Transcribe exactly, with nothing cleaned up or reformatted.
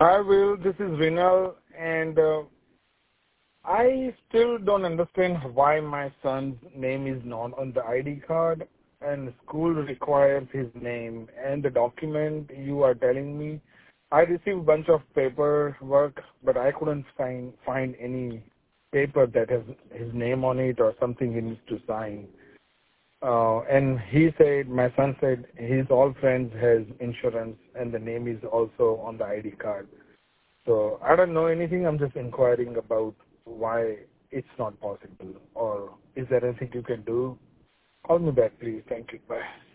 Hi, Will. This is Rinal, and uh, I still don't understand why my son's name is not on the I D card, and school requires his name. And the document you are telling me, I received a bunch of paperwork, but I couldn't find find any paper that has his name on it or something he needs to sign. Uh, and he said, my son said, his all friends has insurance, and the name is also on the I D card. So I don't know anything. I'm just inquiring about why it's not possible, or is there anything you can do? Call me back, please. Thank you. Bye.